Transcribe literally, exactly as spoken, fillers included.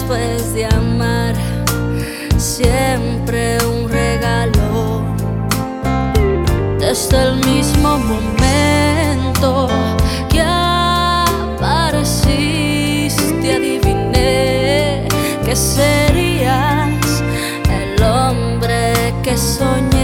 después de amar, siempre un regalo. Desde el mismo momento que apareciste, adiviné que serías el hombre que soñé.